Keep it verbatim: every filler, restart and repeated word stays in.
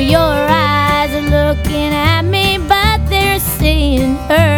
Your eyes are looking at me, but they're seeing her.